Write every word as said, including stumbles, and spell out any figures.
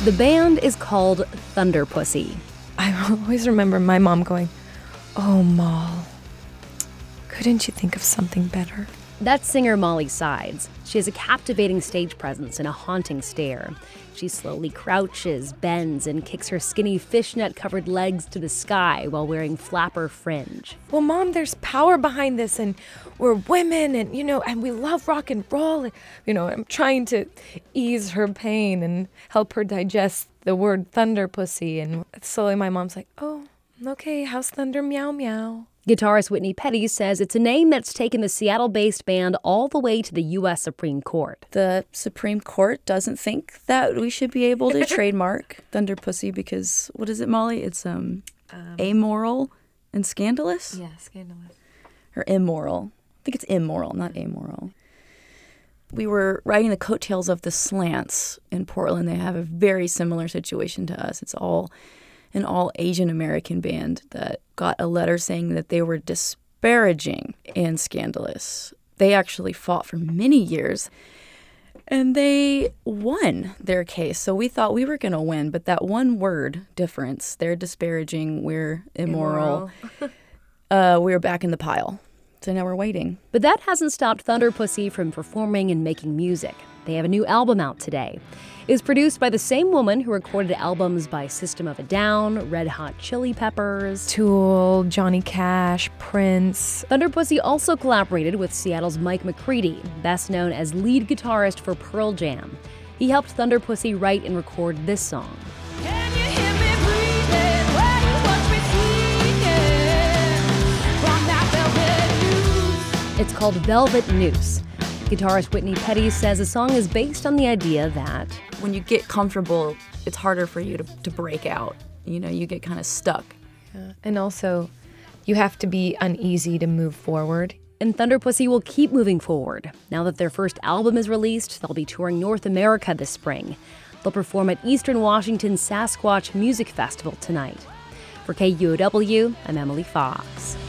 The band is called Thunderpussy. I always remember my mom going, "Oh, Moll, couldn't you think of something better?" That's singer Molly Sides. She has a captivating stage presence and a haunting stare. She slowly crouches, bends, and kicks her skinny fishnet-covered legs to the sky while wearing flapper fringe. Well, Mom, there's power behind this, and we're women, and, you know, and we love rock and roll. And, you know, I'm trying to ease her pain and help her digest the word Thunderpussy. And slowly my mom's like, "Oh, okay, how's Thunder Meow Meow?" Guitarist Whitney Petty says it's a name that's taken the Seattle-based band all the way to the U S Supreme Court. The Supreme Court doesn't think that we should be able to trademark Thunderpussy because, what is it, Molly? It's um, um amoral and scandalous? Yeah, scandalous. Or immoral. I think it's immoral, not amoral. We were riding the coattails of the Slants in Portland. They have a very similar situation to us. It's all an all-Asian American band that got a letter saying that they were disparaging and scandalous. They actually fought for many years, and they won their case. So we thought we were going to win, but that one word difference, they're disparaging, we're immoral, immoral. uh, we're back in the pile. So now we're waiting. But that hasn't stopped Thunderpussy from performing and making music. They have a new album out today. It was produced by the same woman who recorded albums by System of a Down, Red Hot Chili Peppers, Tool, Johnny Cash, Prince. Thunderpussy also collaborated with Seattle's Mike McCready, best known as lead guitarist for Pearl Jam. He helped Thunderpussy write and record this song. Can you hear me breathing when you watch me singing from that velvet noose? It's called Velvet Noose. Guitarist Whitney Petty says the song is based on the idea that when you get comfortable, it's harder for you to, to break out. You know, you get kind of stuck. Yeah. And also, you have to be uneasy to move forward. And Thunderpussy will keep moving forward. Now that their first album is released, they'll be touring North America this spring. They'll perform at Eastern Washington's Sasquatch Music Festival tonight. For K U O W, I'm Emily Fox.